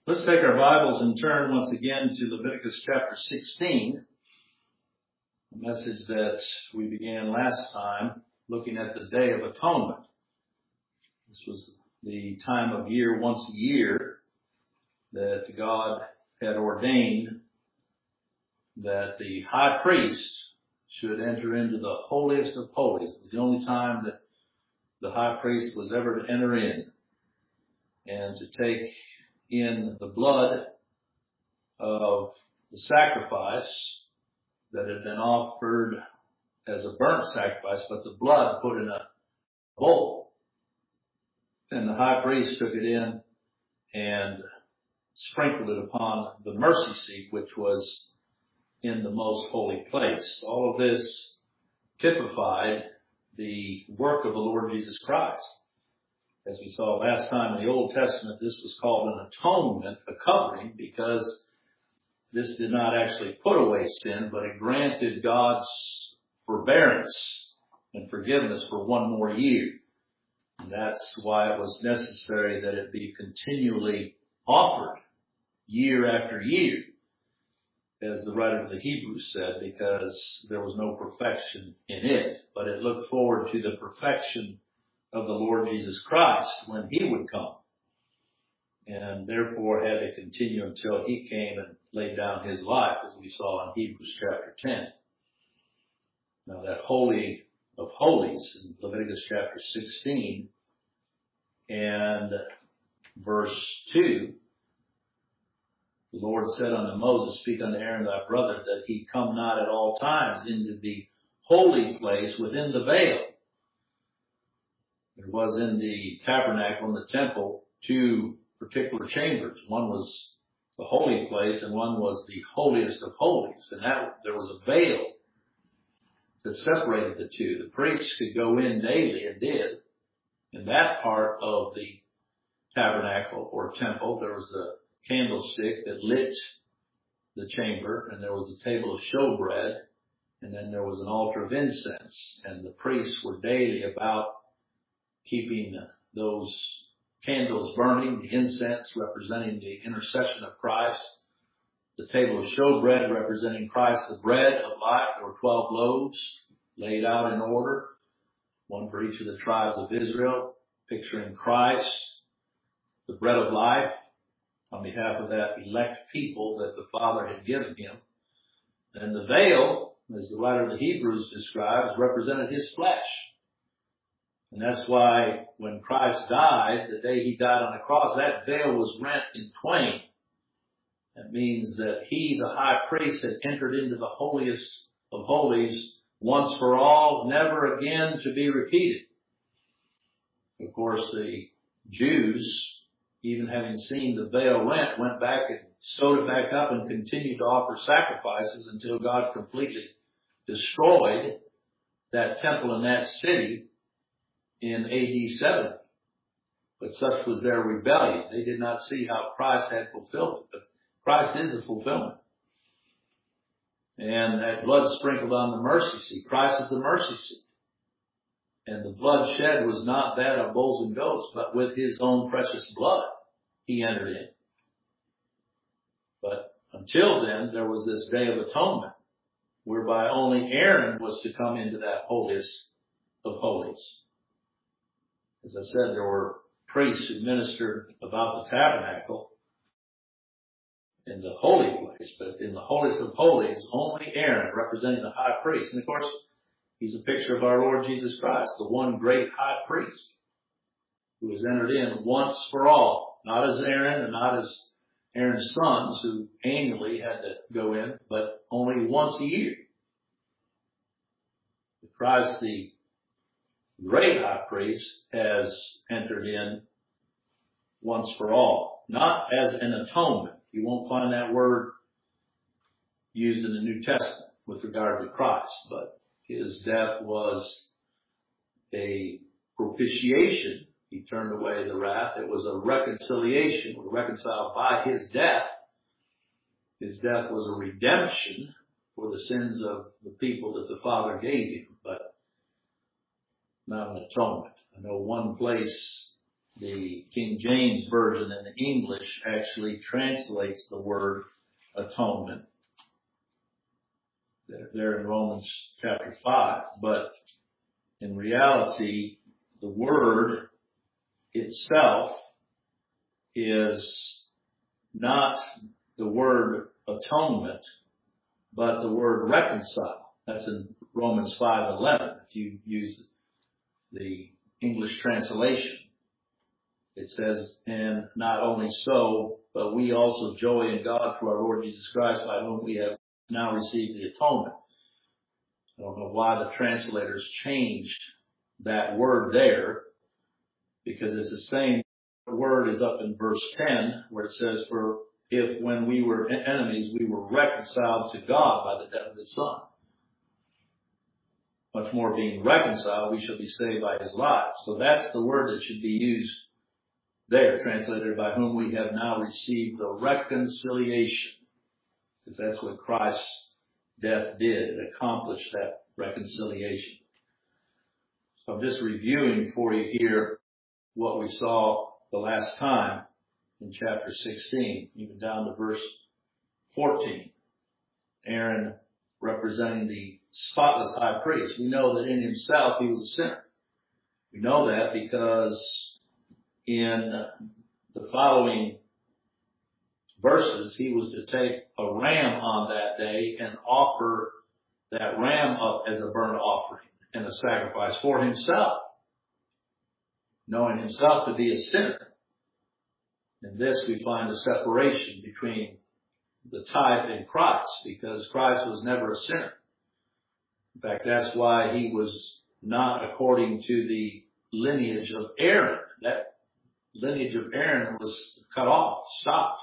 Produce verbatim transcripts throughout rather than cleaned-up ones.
Let's take our Bibles and turn once again to Leviticus chapter sixteen, a message that we began last time, looking at the Day of Atonement. This was the time of year, once a year, that God had ordained that the high priest should enter into the holiest of holies. It was the only time that the high priest was ever to enter in and to take in the blood of the sacrifice that had been offered as a burnt sacrifice, but the blood put in a bowl. And the high priest took it in and sprinkled it upon the mercy seat, which was in the most holy place. All of this typified the work of the Lord Jesus Christ. As we saw last time in the Old Testament, this was called an atonement, a covering, because this did not actually put away sin, but it granted God's forbearance and forgiveness for one more year. And that's why it was necessary that it be continually offered year after year, as the writer of the Hebrews said, because there was no perfection in it. But it looked forward to the perfection of the Lord Jesus Christ when he would come, and therefore had to continue until he came and laid down his life, as we saw in Hebrews chapter ten. Now that Holy of Holies in Leviticus chapter sixteen and verse two, the Lord said unto Moses, Speak unto Aaron thy brother, that he come not at all times into the holy place within the veil. There was in the tabernacle in the temple two particular chambers. One was the holy place and one was the holiest of holies. And that there was a veil that separated the two. The priests could go in daily and did. In that part of the tabernacle or temple, there was a candlestick that lit the chamber, and there was a table of showbread, and then there was an altar of incense. And the priests were daily about keeping those candles burning, the incense representing the intercession of Christ, the table of showbread representing Christ, the bread of life. There were twelve loaves laid out in order, one for each of the tribes of Israel, picturing Christ, the bread of life, on behalf of that elect people that the Father had given him. And the veil, as the writer of the Hebrews describes, represented his flesh. And that's why when Christ died, the day he died on the cross, that veil was rent in twain. That means that he, the high priest, had entered into the holiest of holies once for all, never again to be repeated. Of course, the Jews, even having seen the veil rent, went back and sewed it back up and continued to offer sacrifices until God completely destroyed that temple and that city in A D seventy. But such was their rebellion. They did not see how Christ had fulfilled it. But Christ is the fulfillment. And that blood sprinkled on the mercy seat. Christ is the mercy seat. And the blood shed was not that of bulls and goats, but with his own precious blood he entered in. But until then, there was this Day of Atonement, whereby only Aaron was to come into that holiest of holies. As I said, there were priests who ministered about the tabernacle in the holy place, but in the holiest of holies, only Aaron, representing the high priest. And of course, he's a picture of our Lord Jesus Christ, the one great high priest who has entered in once for all, not as Aaron and not as Aaron's sons who annually had to go in, but only once a year. Christ, the great high priest, has entered in once for all, not as an atonement. You won't find that word used in the New Testament with regard to Christ, but his death was a propitiation. He turned away the wrath. It was a reconciliation. We were reconciled by his death. His death was a redemption for the sins of the people that the Father gave him, but not an atonement. I know one place The King James Version in the English actually translates the word atonement there in Romans chapter five. But in reality, the word itself is not the word atonement, but the word reconcile. That's in Romans five eleven, if you use the English translation. It says, and not only so, but we also joy in God through our Lord Jesus Christ, by whom we have now received the atonement. I don't know why the translators changed that word there, because it's the same word as up in verse ten, where it says, for if when we were enemies, we were reconciled to God by the death of His Son. Much more being reconciled, we shall be saved by His life. So that's the word that should be used there, translated by whom we have now received the reconciliation. Because that's what Christ's death did. It accomplished that reconciliation. So I'm just reviewing for you here what we saw the last time in chapter sixteen, even down to verse fourteen. Aaron representing the spotless high priest. We know that in himself he was a sinner. We know that because in the following verses, he was to take a ram on that day and offer that ram up as a burnt offering and a sacrifice for himself, knowing himself to be a sinner. In this we find a separation between the type and Christ, because Christ was never a sinner. In fact, that's why he was not according to the lineage of Aaron. That lineage of Aaron was cut off, stopped.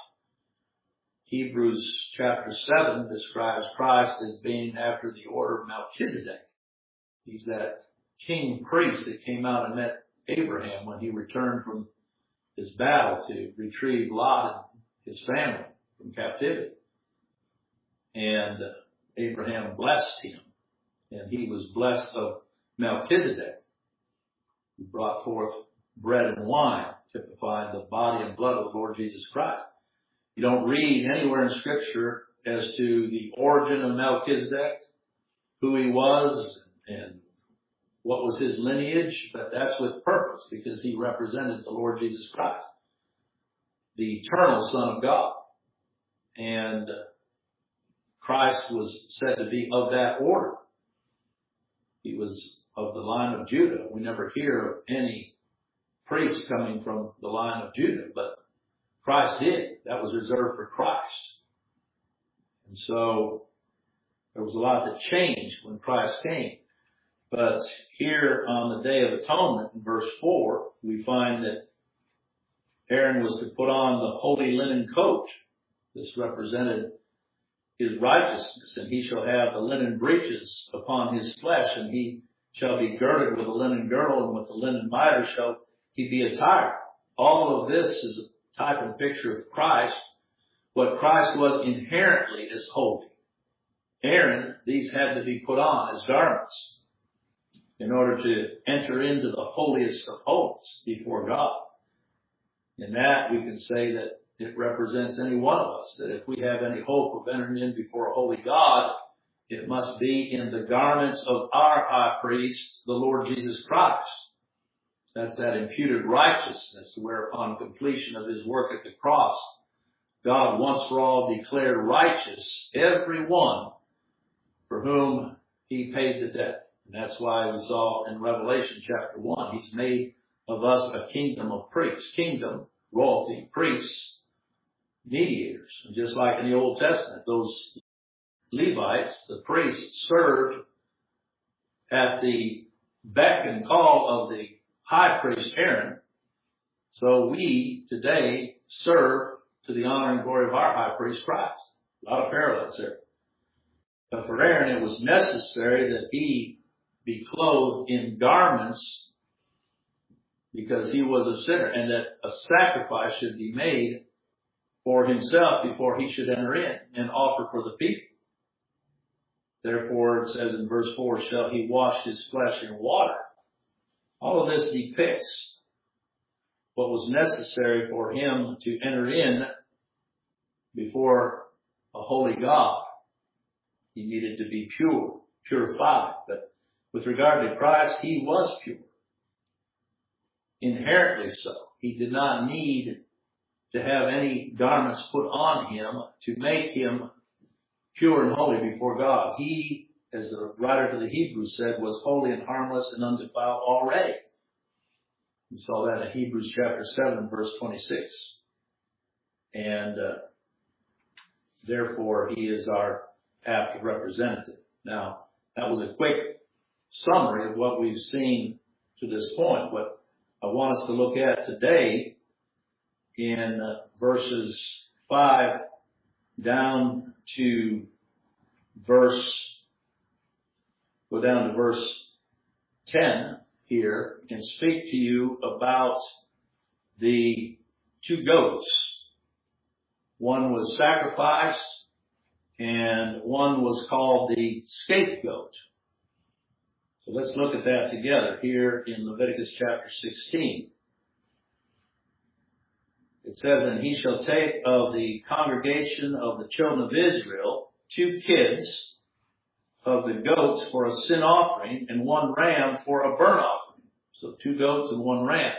Hebrews chapter seven describes Christ as being after the order of Melchizedek. He's that king priest that came out and met Abraham when he returned from his battle to retrieve Lot and his family from captivity. And Abraham blessed him, and he was blessed of Melchizedek, who brought forth bread and wine, typifying the body and blood of the Lord Jesus Christ. You don't read anywhere in Scripture as to the origin of Melchizedek, who he was, and what was his lineage, but that's with purpose, because he represented the Lord Jesus Christ, the eternal Son of God. And Christ was said to be of that order. He was of the line of Judah. We never hear of any priest coming from the line of Judah, but Christ did. That was reserved for Christ. And so there was a lot that changed when Christ came. But here on the Day of Atonement, in verse four, we find that Aaron was to put on the holy linen coat. This represented his righteousness, and he shall have the linen breeches upon his flesh, and he shall be girded with a linen girdle, and with the linen mitre shall he be attired. All of this is a type and picture of Christ, what Christ was inherently as holy. Aaron, these had to be put on as garments in order to enter into the holiest of holies before God. In that, we can say that it represents any one of us, that if we have any hope of entering in before a holy God, it must be in the garments of our high priest, the Lord Jesus Christ. That's that imputed righteousness, where upon completion of his work at the cross, God once for all declared righteous every one for whom he paid the debt. And that's why we saw in Revelation chapter one, he's made of us a kingdom of priests. Kingdom, royalty, priests, mediators. And just like in the Old Testament, those Levites, the priests, served at the beck and call of the high priest Aaron. So we today serve to the honor and glory of our high priest Christ. A lot of parallels there. But for Aaron, it was necessary that he be clothed in garments because he was a sinner, and that a sacrifice should be made for himself before he should enter in and offer for the people. Therefore, it says in verse four, shall he wash his flesh in water. All of this depicts what was necessary for him to enter in before a holy God. He needed to be pure, purified. But with regard to Christ, he was pure. Inherently so. He did not need to have any garments put on him to make him pure and holy before God. He, as the writer to the Hebrews said, was holy and harmless and undefiled already. We saw that in Hebrews chapter seven, verse twenty-six. And uh, therefore, he is our apt representative. Now, that was a quick summary of what we've seen to this point. What I want us to look at today in uh, verses five down to verse, go down to verse ten here and speak to you about the two goats. One was sacrificed and one was called the scapegoat. So let's look at that together here in Leviticus chapter sixteen. It says, and he shall take of the congregation of the children of Israel two kids of the goats for a sin offering and one ram for a burnt offering. So two goats and one ram.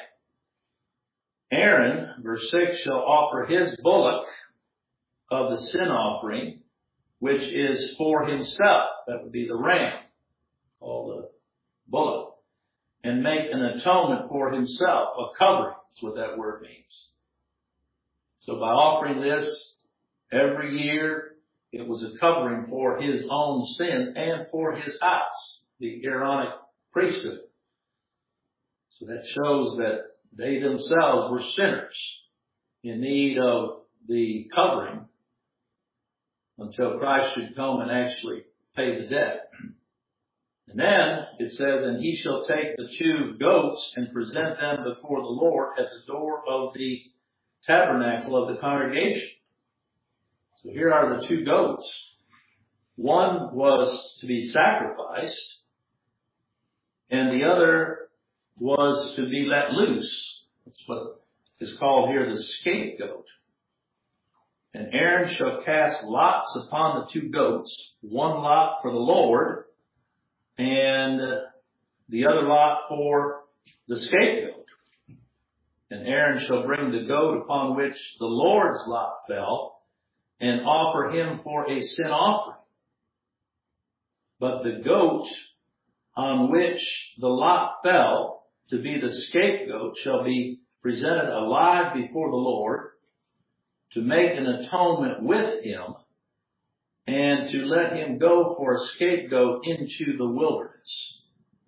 Aaron, verse six, shall offer his bullock of the sin offering, which is for himself. That would be the ram, called the bullock, and make an atonement for himself, a covering. That's what that word means. So by offering this every year, it was a covering for his own sins and for his house, the Aaronic priesthood. So that shows that they themselves were sinners in need of the covering until Christ should come and actually pay the debt. And then it says, and he shall take the two goats and present them before the Lord at the door of the tabernacle of the congregation. So here are the two goats. One was to be sacrificed, and the other was to be let loose. That's what is called here the scapegoat. And Aaron shall cast lots upon the two goats, one lot for the Lord, and the other lot for the scapegoat. And Aaron shall bring the goat upon which the Lord's lot fell, and offer him for a sin offering. But the goat on which the lot fell to be the scapegoat shall be presented alive before the Lord to make an atonement with him and to let him go for a scapegoat into the wilderness.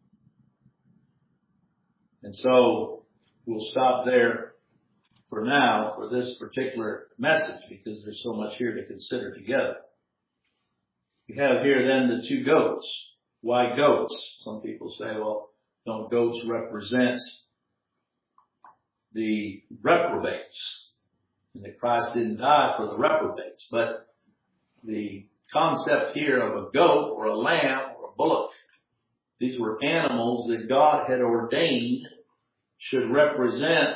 And so we'll stop there for now for this particular message because there's so much here to consider together. We have here then the two goats. Why goats? Some people say, well, don't goats represent the reprobates? And that Christ didn't die for the reprobates. But the concept here of a goat or a lamb or a bullock, these were animals that God had ordained should represent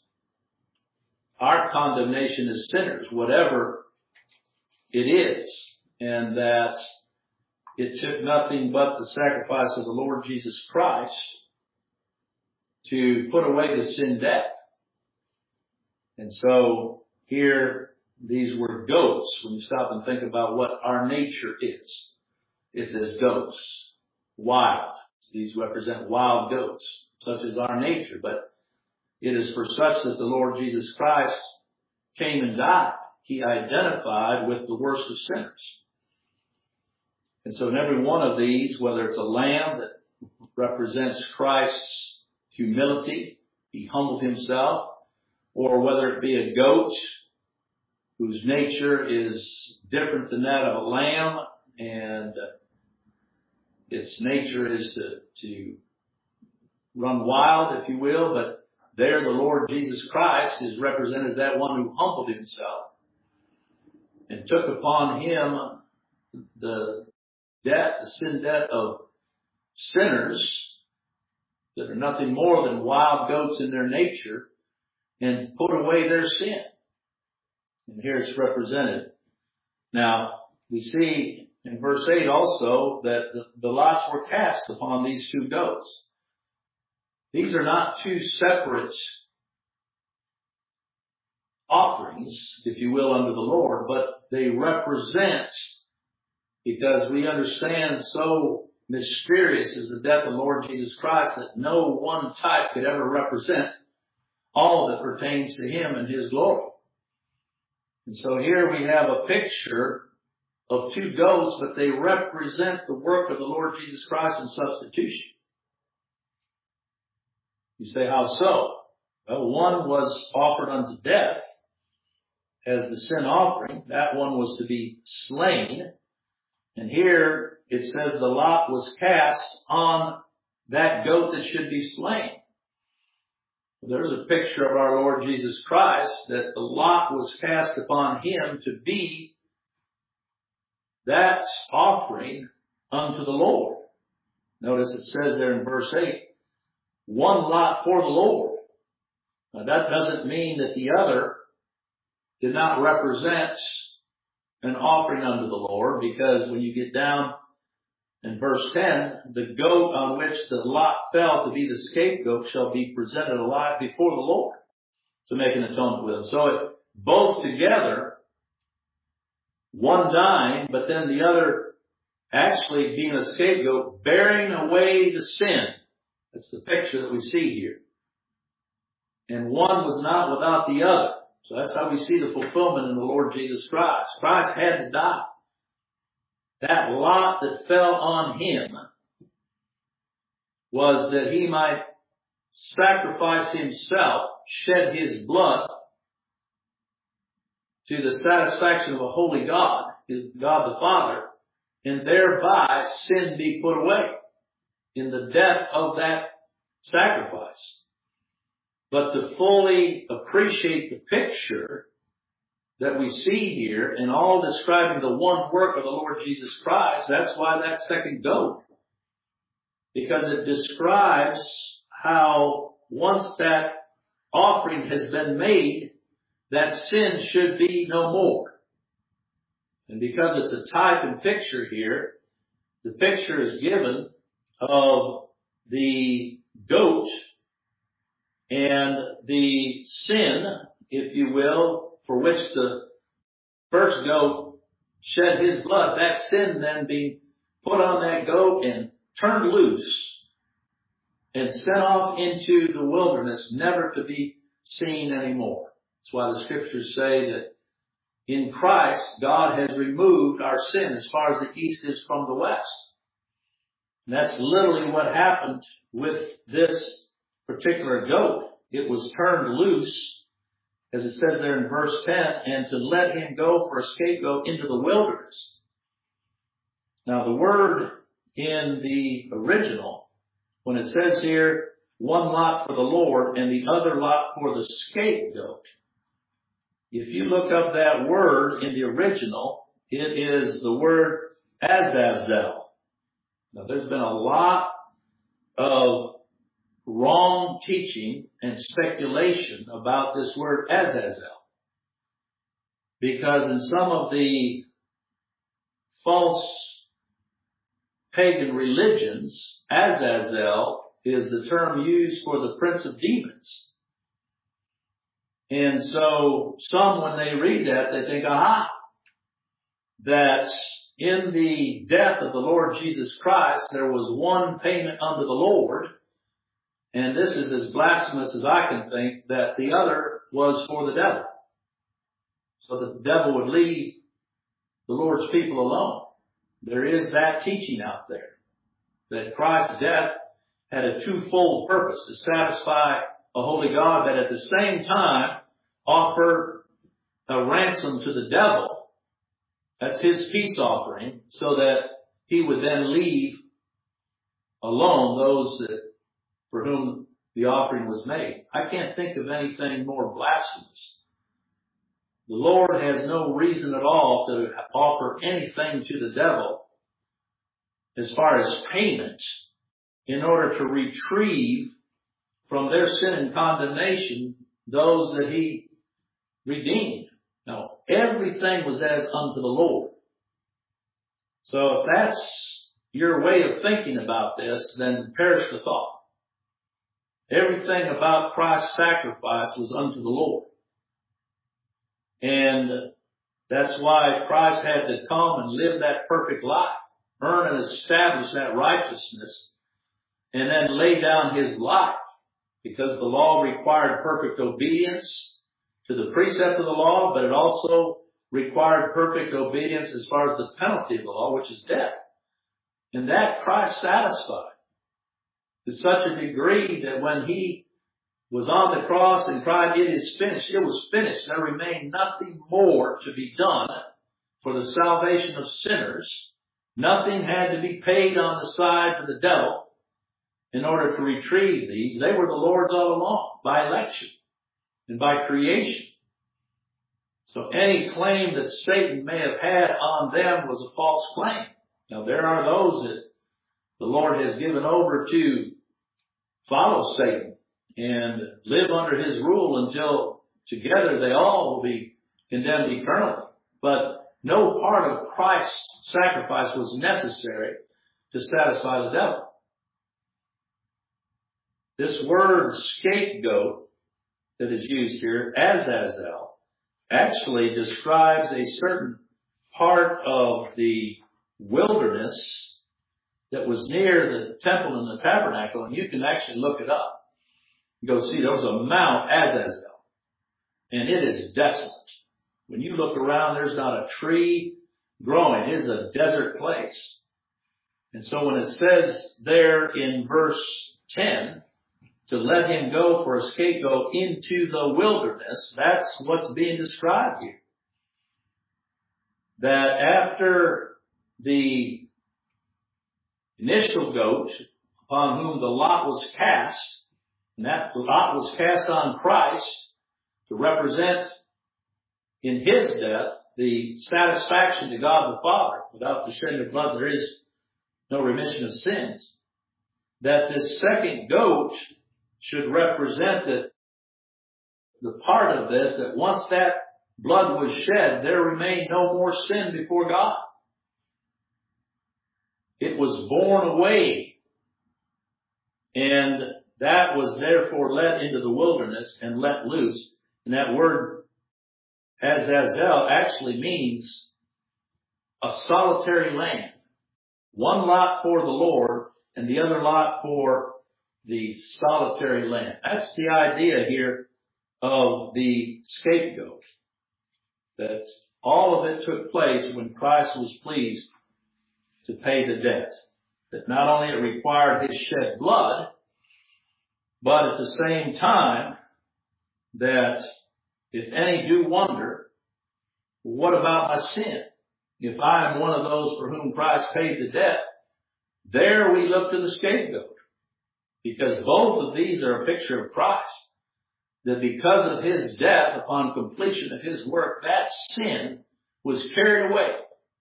our condemnation as sinners, whatever it is, and that it took nothing but the sacrifice of the Lord Jesus Christ to put away the sin debt. And so here, these were goats. When you stop and think about what our nature is, it's as goats, wild. These represent wild goats, such as our nature, but it is for such that the Lord Jesus Christ came and died. He identified with the worst of sinners. And so in every one of these, whether it's a lamb that represents Christ's humility, he humbled himself, or whether it be a goat whose nature is different than that of a lamb, and its nature is to, to run wild, if you will, but there the Lord Jesus Christ is represented as that one who humbled himself and took upon him the debt, the sin debt of sinners that are nothing more than wild goats in their nature, and put away their sin. And here it's represented. Now, we see in verse eight also that the, the lots were cast upon these two goats. These are not two separate offerings, if you will, unto the Lord, but they represent, because we understand so mysterious is the death of the Lord Jesus Christ that no one type could ever represent all that pertains to Him and His glory. And so here we have a picture of two goats, but they represent the work of the Lord Jesus Christ in substitution. You say, how so? Well, one was offered unto death as the sin offering. That one was to be slain. And here it says the lot was cast on that goat that should be slain. There's a picture of our Lord Jesus Christ, that the lot was cast upon Him to be that offering unto the Lord. Notice it says there in verse eight, one lot for the Lord. Now that doesn't mean that the other did not represent an offering unto the Lord, because when you get down in verse ten, the goat on which the lot fell to be the scapegoat shall be presented alive before the Lord to make an atonement with him. So it, both together, one dying, but then the other actually being a scapegoat, bearing away the sin. That's the picture that we see here. And one was not without the other. So that's how we see the fulfillment in the Lord Jesus Christ. Christ had to die. That lot that fell on Him was that He might sacrifice Himself, shed His blood to the satisfaction of a holy God, His God the Father, and thereby sin be put away in the death of that sacrifice. But to fully appreciate the picture that we see here, and all describing the one work of the Lord Jesus Christ, that's why that second goat. Because it describes how once that offering has been made, that sin should be no more. And because it's a type and picture here, the picture is given of the goat and the sin, if you will, for which the first goat shed his blood, that sin then being put on that goat and turned loose and sent off into the wilderness, never to be seen anymore. That's why the scriptures say that in Christ, God has removed our sin as far as the east is from the west. And that's literally what happened with this particular goat. It was turned loose, as it says there in verse ten, and to let him go for a scapegoat into the wilderness. Now the word in the original, when it says here, one lot for the Lord and the other lot for the scapegoat, if you look up that word in the original, it is the word Azazel. Now there's been a lot of wrong teaching and speculation about this word Azazel, because in some of the false pagan religions, Azazel is the term used for the prince of demons. And so some, when they read that, they think, aha, that in the death of the Lord Jesus Christ, there was one payment unto the Lord. And this is as blasphemous as I can think, that the other was for the devil. So that the devil would leave the Lord's people alone. There is that teaching out there, that Christ's death had a twofold purpose: to satisfy a holy God, but at the same time offer a ransom to the devil. That's his peace offering, so that he would then leave alone those that for whom the offering was made. I can't think of anything more blasphemous. The Lord has no reason at all to offer anything to the devil as far as payment in order to retrieve from their sin and condemnation those that he redeemed. No, everything was as unto the Lord. So if that's your way of thinking about this, then perish the thought. Everything about Christ's sacrifice was unto the Lord. And that's why Christ had to come and live that perfect life, earn and establish that righteousness, and then lay down his life, because the law required perfect obedience to the precept of the law, but it also required perfect obedience as far as the penalty of the law, which is death. And that Christ satisfied to such a degree that when he was on the cross and cried, "It is finished," it was finished. There remained nothing more to be done for the salvation of sinners. Nothing had to be paid on the side for the devil in order to retrieve these. They were the Lord's all along, by election and by creation. So any claim that Satan may have had on them was a false claim. Now there are those that the Lord has given over to follow Satan and live under his rule until together they all will be condemned eternally. But no part of Christ's sacrifice was necessary to satisfy the devil. This word scapegoat that is used here, Azazel, actually describes a certain part of the wilderness that was near the temple and the tabernacle, and you can actually look it up. You go see there was a Mount Azazel, and it is desolate. When you look around, there's not a tree growing. It is a desert place. And so when it says there in verse ten, to let him go for a scapegoat into the wilderness, that's what's being described here. That after the initial goat upon whom the lot was cast, and that lot was cast on Christ to represent in his death the satisfaction to God the Father. Without the shedding of blood, there is no remission of sins. That this second goat should represent that the part of this, that once that blood was shed, there remained no more sin before God. It was borne away. And that was therefore led into the wilderness and let loose. And that word Azazel actually means a solitary land. One lot for the Lord and the other lot for the solitary land. That's the idea here of the scapegoat. That all of it took place when Christ was pleased to pay the debt. That not only it required his shed blood, but at the same time that if any do wonder, what about my sin? If I am one of those for whom Christ paid the debt, there we look to the scapegoat. Because both of these are a picture of Christ. That because of his death, upon completion of his work, that sin was carried away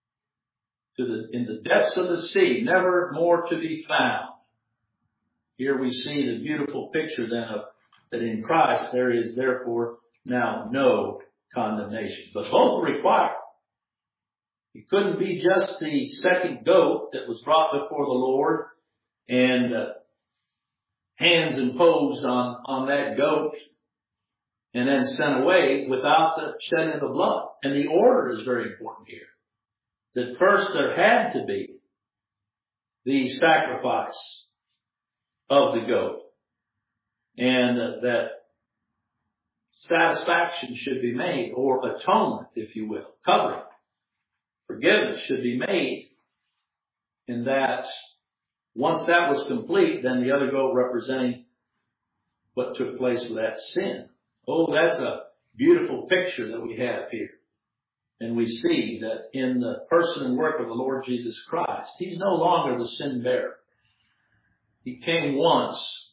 to the, in the depths of the sea, never more to be found. Here we see the beautiful picture then of that in Christ there is therefore now no condemnation. But both are required. It couldn't be just the second goat that was brought before the Lord and uh, hands imposed on, on that goat and then sent away without the shedding of the blood. And the order is very important here. That first there had to be the sacrifice of the goat. And uh, that satisfaction should be made, or atonement, if you will, covering. Forgiveness should be made. In that once that was complete, then the other goat representing what took place with that sin. Oh, that's a beautiful picture that we have here. And we see that in the person and work of the Lord Jesus Christ, he's no longer the sin bearer. He came once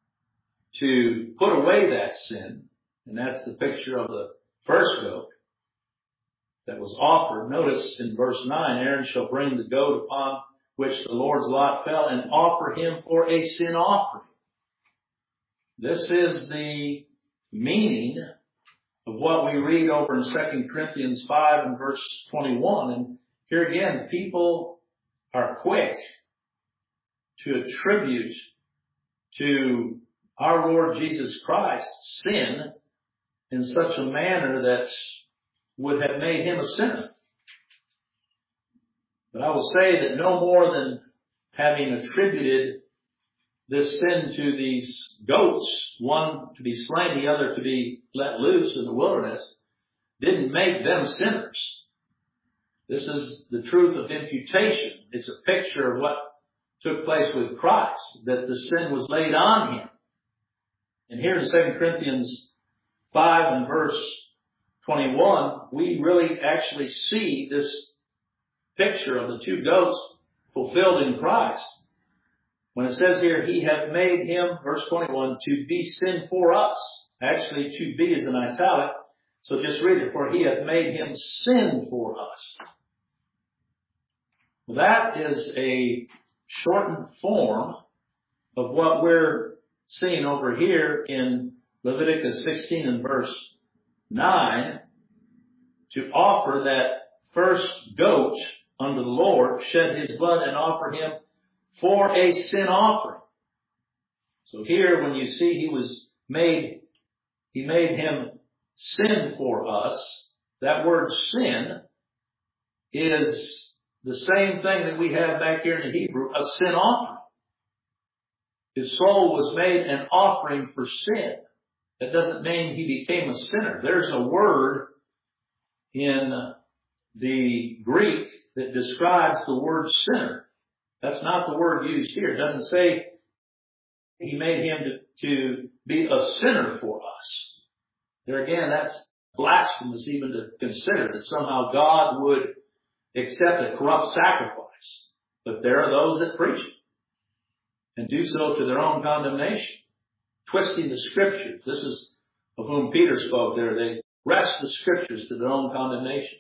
to put away that sin, and that's the picture of the first goat that was offered. Notice in verse nine, Aaron shall bring the goat upon which the Lord's lot fell and offer him for a sin offering. This is the meaning of what we read over in Second Corinthians five and verse twenty-one. And here again, people are quick to attribute to our Lord Jesus Christ sin in such a manner that would have made him a sinner. But I will say that no more than having attributed this sin to these goats, one to be slain, the other to be let loose in the wilderness, didn't make them sinners. This is the truth of imputation. It's a picture of what took place with Christ, that the sin was laid on him. And here in Second Corinthians five and verse twenty-one, we really actually see this picture of the two goats fulfilled in Christ. When it says here, he hath made him, verse twenty-one, to be sin for us. Actually, to be is in italic. So just read it. For he hath made him sin for us. Well, that is a shortened form of what we're seeing over here in Leviticus sixteen and verse nine, to offer that first goat unto the Lord, shed his blood and offer him for a sin offering. So here when you see he was made, he made him sin for us, that word sin is the same thing that we have back here in the Hebrew, a sin offering. His soul was made an offering for sin. That doesn't mean he became a sinner. There's a word in the Greek that describes the word sinner. That's not the word used here. It doesn't say he made him to, to be a sinner for us. There again, that's blasphemous even to consider that somehow God would accept a corrupt sacrifice. But there are those that preach it and do so to their own condemnation, twisting the Scriptures. This is of whom Peter spoke there. They wrest the Scriptures to their own condemnation.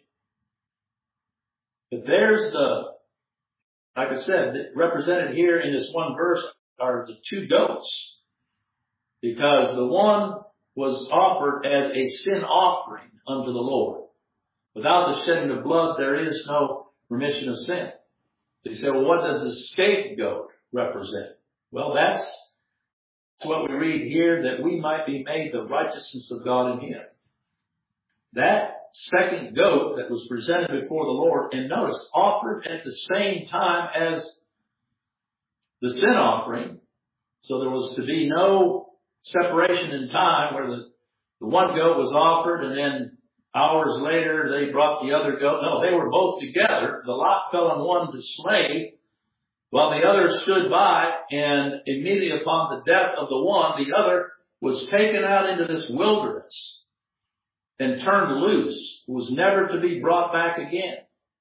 But there's the, like I said, represented here in this one verse are the two goats. Because the one was offered as a sin offering unto the Lord. Without the shedding of blood, there is no remission of sin. So you say, well, what does the scapegoat represent? Well, that's what we read here, that we might be made the righteousness of God in him. That second goat that was presented before the Lord, and notice, offered at the same time as the sin offering. So there was to be no separation in time where the, the one goat was offered and then hours later they brought the other goat. No, they were both together. The lot fell on one to slay, while the other stood by, and immediately upon the death of the one, the other was taken out into this wilderness and turned loose, was never to be brought back again.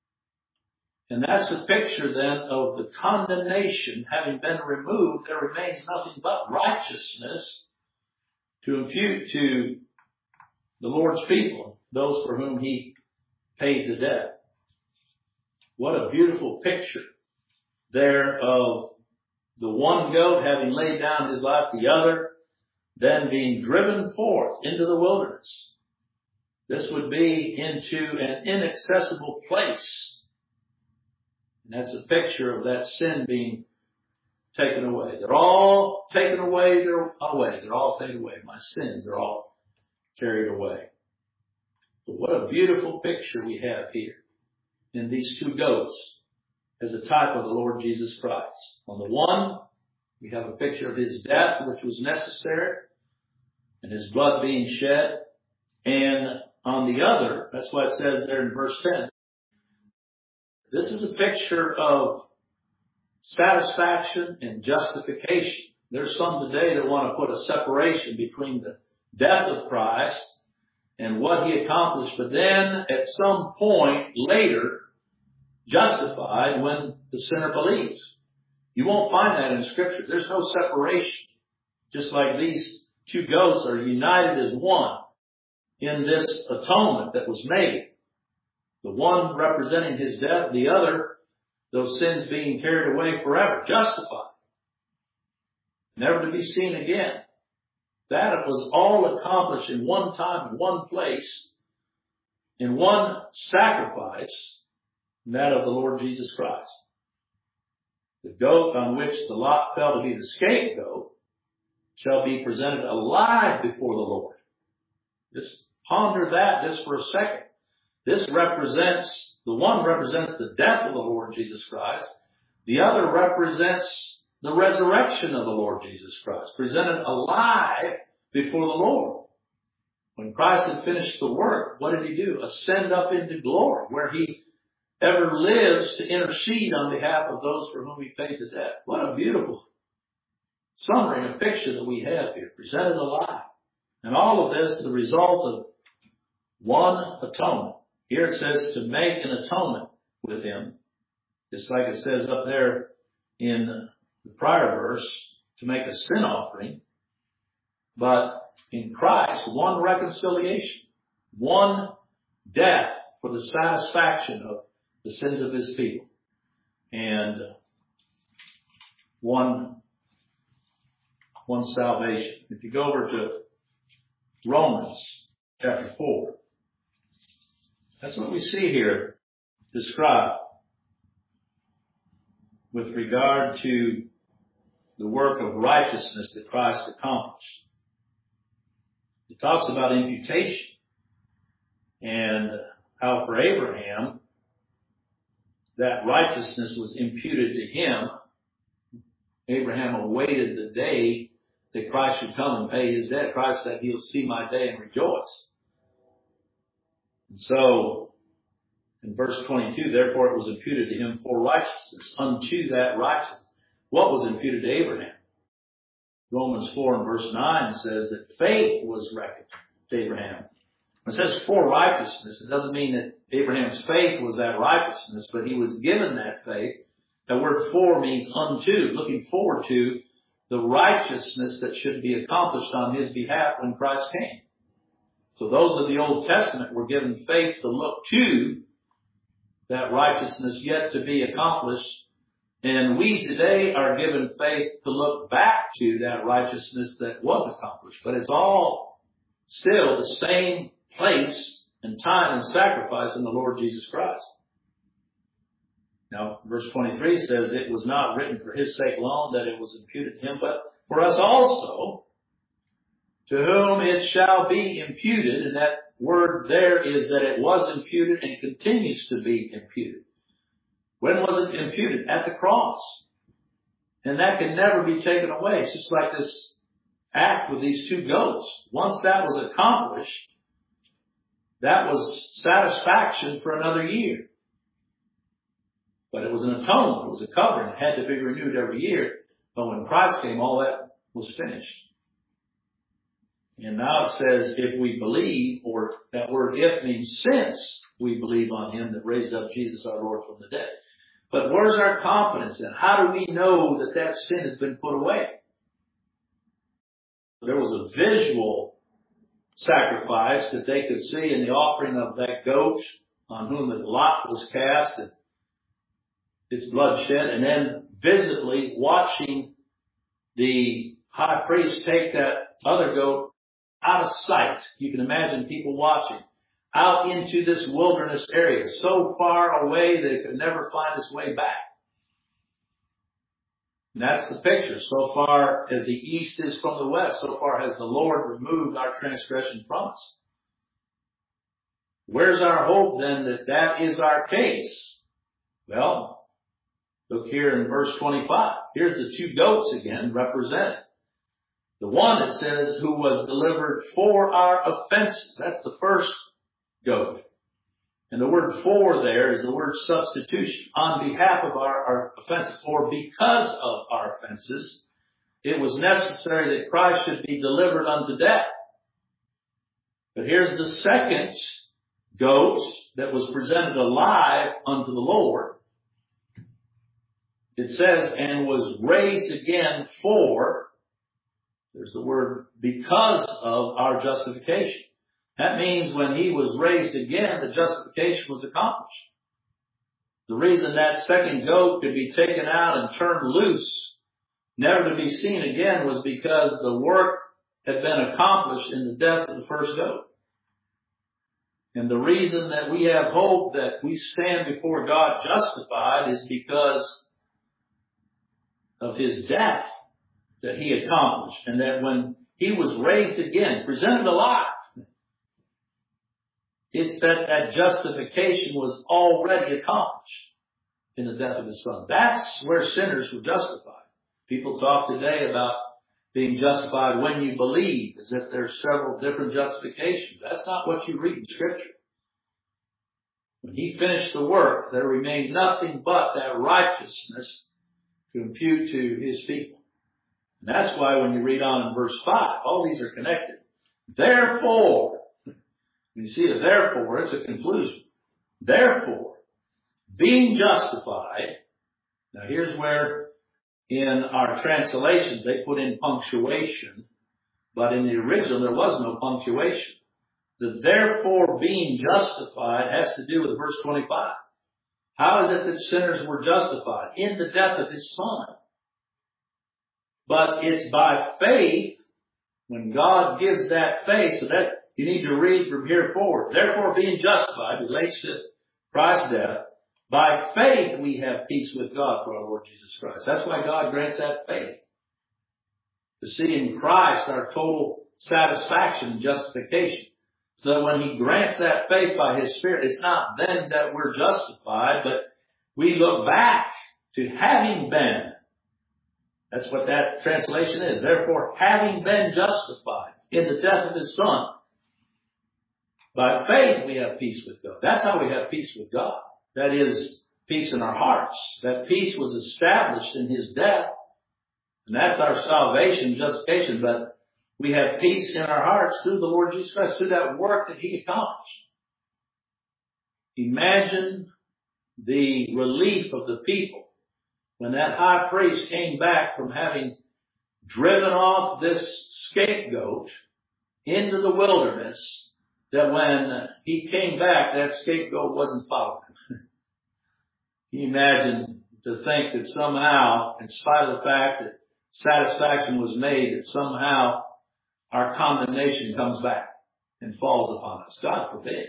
And that's a picture then of the condemnation having been removed. There remains nothing but righteousness to impute to the Lord's people, those for whom he paid the debt. What a beautiful picture there of the one goat having laid down his life, the other then being driven forth into the wilderness. This would be into an inaccessible place. And that's a picture of that sin being taken away. They're all taken away. They're away. They're all taken away. My sins are all carried away. But what a beautiful picture we have here in these two goats as a type of the Lord Jesus Christ. On the one, we have a picture of his death, which was necessary, and his blood being shed. And on the other, that's why it says there in verse ten, this is a picture of satisfaction and justification. There's some today that want to put a separation between the death of Christ and what he accomplished, but then at some point later, justified when the sinner believes. You won't find that in Scripture. There's no separation. Just like these two goats are united as one in this atonement that was made. The one representing his death, the other, those sins being carried away forever, justified, never to be seen again. that it was all accomplished in one time, in one place, in one sacrifice, that of the Lord Jesus Christ. The goat on which the lot fell to be the scapegoat shall be presented alive before the Lord. Just ponder that just for a second. This represents, the one represents the death of the Lord Jesus Christ. The other represents the resurrection of the Lord Jesus Christ, presented alive before the Lord. When Christ had finished the work, what did he do? Ascend up into glory, where he ever lives to intercede on behalf of those for whom he paid the debt. What a beautiful summary and a picture that we have here, presented alive. And all of this is the result of one atonement. Here it says to make an atonement with him, just like it says up there in the prior verse, to make a sin offering. But in Christ, one reconciliation, one death for the satisfaction of the sins of his people, and one, one salvation. If you go over to Romans chapter four, that's what we see here described with regard to the work of righteousness that Christ accomplished. It talks about imputation and how for Abraham that righteousness was imputed to him. Abraham awaited the day that Christ should come and pay his debt. Christ said, he'll see my day and rejoice. And so, in verse twenty-two, therefore it was imputed to him for righteousness, unto that righteousness. What was imputed to Abraham? Romans four and verse nine says that faith was reckoned to Abraham. It says for righteousness. It doesn't mean that Abraham's faith was that righteousness, but he was given that faith. The word for means unto, looking forward to the righteousness that should be accomplished on his behalf when Christ came. So those of the Old Testament were given faith to look to that righteousness yet to be accomplished. And we today are given faith to look back to that righteousness that was accomplished. But it's all still the same place and time and sacrifice in the Lord Jesus Christ. Now, verse twenty-three says, it was not written for his sake alone that it was imputed to him, but for us also, to whom it shall be imputed. And that word there is that it was imputed and continues to be imputed. When was it imputed? At the cross. And that can never be taken away. It's just like this act with these two goats. Once that was accomplished, that was satisfaction for another year. But it was an atonement. It was a covering. It had to be renewed every year. But when Christ came, all that was finished. And now it says, if we believe, or that word if means since we believe on him that raised up Jesus our Lord from the dead. But where's our confidence in? How do we know that that sin has been put away? There was a visual sacrifice that they could see in the offering of that goat on whom the lot was cast and its blood shed, and then visibly watching the high priest take that other goat out of sight. You can imagine people watching out into this wilderness area, so far away that it could never find its way back. And that's the picture. So far as the east is from the west, so far has the Lord removed our transgression from us. Where's our hope then that that is our case? Well, look here in verse twenty-five. Here's the two goats again represented. The one, it says, who was delivered for our offenses. That's the first goat. And the word for there is the word substitution. On behalf of our, our offenses, or because of our offenses, it was necessary that Christ should be delivered unto death. But here's the second goat that was presented alive unto the Lord. It says, and was raised again for, there's the word, because of our justification. That means when he was raised again, the justification was accomplished. The reason that second goat could be taken out and turned loose, never to be seen again, was because the work had been accomplished in the death of the first goat. And the reason that we have hope that we stand before God justified is because of His death that He accomplished. And that when He was raised again, presented alive, it's that that justification was already accomplished in the death of His Son. That's where sinners were justified. People talk today about being justified when you believe, as if there's several different justifications. That's not what you read in Scripture. When He finished the work, there remained nothing but that righteousness to impute to His people. And that's why when you read on in verse five, all these are connected. Therefore, when you see a therefore, it's a conclusion. Therefore, being justified, now here's where in our translations they put in punctuation, but in the original there was no punctuation. The therefore being justified has to do with verse twenty-five. How is it that sinners were justified? In the death of His Son. But it's by faith, when God gives that faith, so that you need to read from here forward. Therefore being justified relates to Christ's death. By faith we have peace with God through our Lord Jesus Christ. That's why God grants that faith. To see in Christ our total satisfaction and justification. So that when He grants that faith by His Spirit, it's not then that we're justified, but we look back to having been. That's what that translation is. Therefore, having been justified in the death of His Son, by faith we have peace with God. That's how we have peace with God. That is, peace in our hearts. That peace was established in His death. And that's our salvation, justification. But we have peace in our hearts through the Lord Jesus Christ, through that work that He accomplished. Imagine the relief of the people when that high priest came back from having driven off this scapegoat into the wilderness, that when he came back, that scapegoat wasn't following him. Can you imagine to think that somehow, in spite of the fact that satisfaction was made, that somehow our condemnation comes back and falls upon us? God forbid.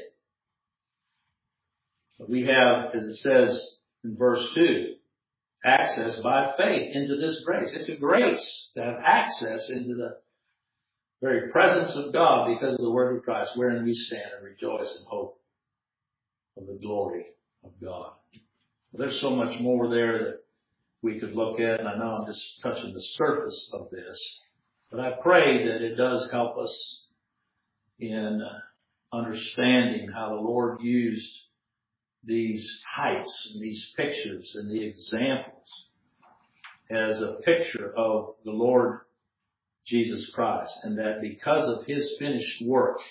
But we have, as it says in verse two, access by faith into this grace. It's a grace to have access into the very presence of God because of the word of Christ, wherein we stand and rejoice in hope of the glory of God. Well, there's so much more there that we could look at, and I know I'm just touching the surface of this, but I pray that it does help us in understanding how the Lord used these types and these pictures and the examples as a picture of the Lord Jesus Christ, and that because of His finished work,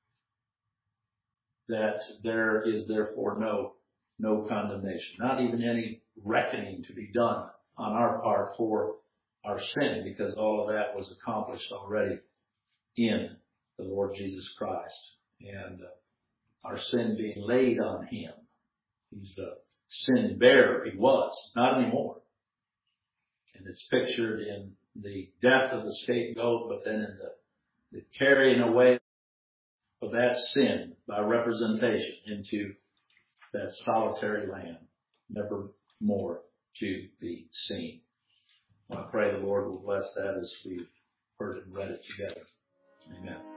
that there is therefore no no condemnation, not even any reckoning to be done on our part for our sin, because all of that was accomplished already in the Lord Jesus Christ, and uh, our sin being laid on Him. He's the sin bearer. He was, not anymore. And it's pictured in the death of the scapegoat, but then in the, the carrying away of that sin by representation into that solitary lamb, never more to be seen. I pray the Lord will bless that as we've heard and read it together. Amen.